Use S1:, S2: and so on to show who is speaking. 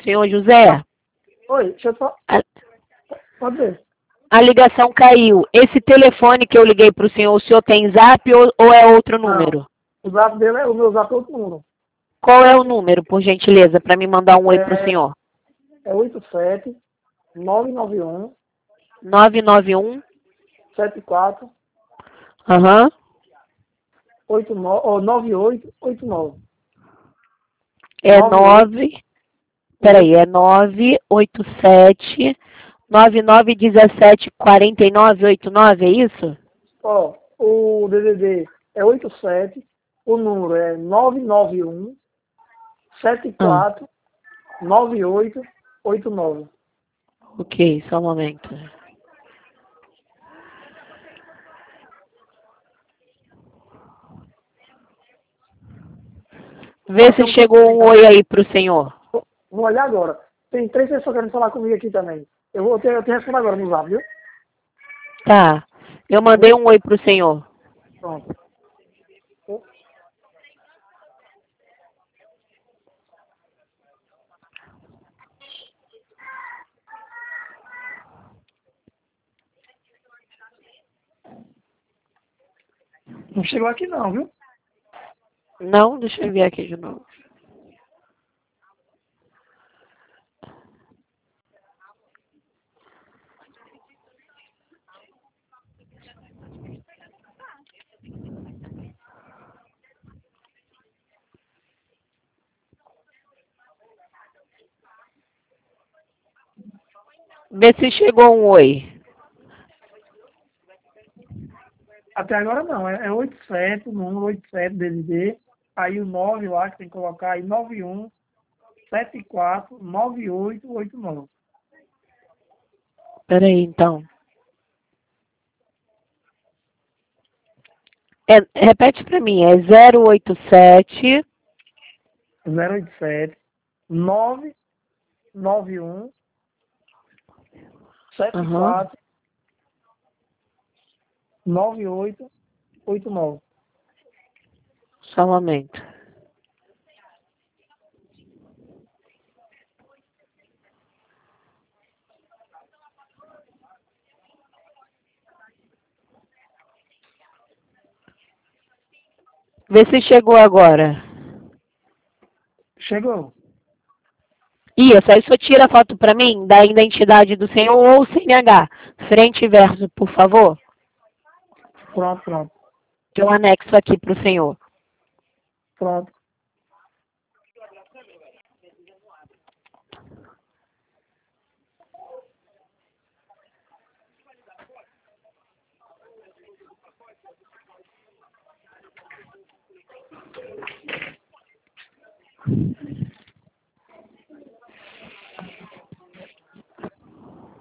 S1: Senhor José,
S2: Oi, deixa eu só... Pode ver.
S1: a ligação caiu. Esse telefone que eu liguei para o senhor tem zap ou é outro número?
S2: Não, o zap dele é o meu zap, é outro número.
S1: Qual é o número, por gentileza, para me mandar um oi para o senhor?
S2: É 87 991
S1: 991
S2: 74
S1: aham.
S2: 9889.
S1: É
S2: 98.
S1: 9. Peraí, é 987 9917 4989, é isso?
S2: Ó, o DDD é 87, o número é 991 74 9889.
S1: Ok, só um momento. Vê se chegou um oi aí pro senhor.
S2: Vou olhar agora. Tem 3 pessoas querendo falar comigo aqui também. Eu tenho que responder agora no zap, viu?
S1: Tá. Eu mandei um oi pro senhor.
S2: Pronto. Não chegou aqui não, viu?
S1: Não, deixa eu ver aqui de novo. Vê se chegou um oi.
S2: Até agora não. É 87, o número 87 DDD. Aí o 9 lá que tem que colocar aí 91 74 9889.
S1: Peraí, então. Repete pra mim, é 087
S2: 087 991 74 9889.
S1: Só um momento. Vê se chegou agora.
S2: Chegou.
S1: Isso, aí só tira a foto pra mim da identidade do senhor ou CNH. Frente e verso, por favor.
S2: Pronto.
S1: Que eu anexo aqui pro senhor.
S2: Pronto.